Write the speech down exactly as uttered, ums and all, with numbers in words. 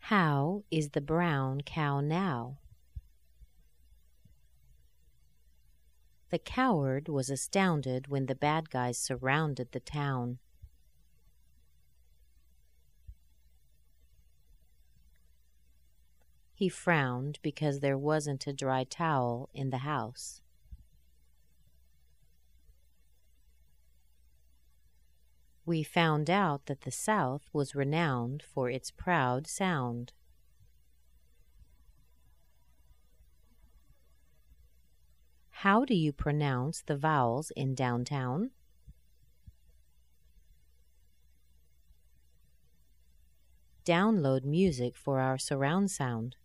How is the brown cow now? The coward was astounded when the bad guys surrounded the town. He frowned because there wasn't a dry towel in the house. We found out that the South was renowned for its proud sound. How do you pronounce the vowels in downtown? Download music for our surround sound.